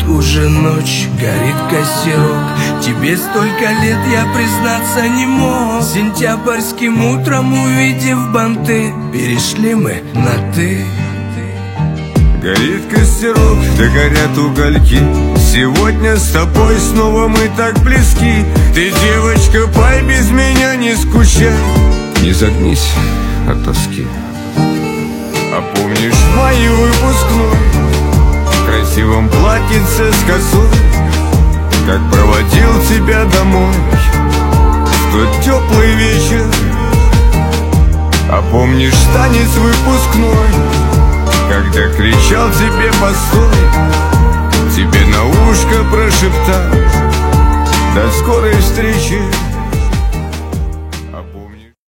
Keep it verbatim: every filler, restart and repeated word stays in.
уже ночь, горит костерок. Тебе столько лет, я признаться не мог. Сентябрьским утром, увидев банты, перешли мы на «ты». Горит костерок, да горят угольки. Сегодня с тобой снова мы так близки. Ты, девочка, пой, без меня не скучай. Не загнись от тоски. А помнишь мой выпускной, в красивом платьице с косой, как проводил тебя домой в тот теплый вечер? А помнишь танец выпускной, когда кричал тебе постой, тебе на ушко прошептал: до скорой встречи.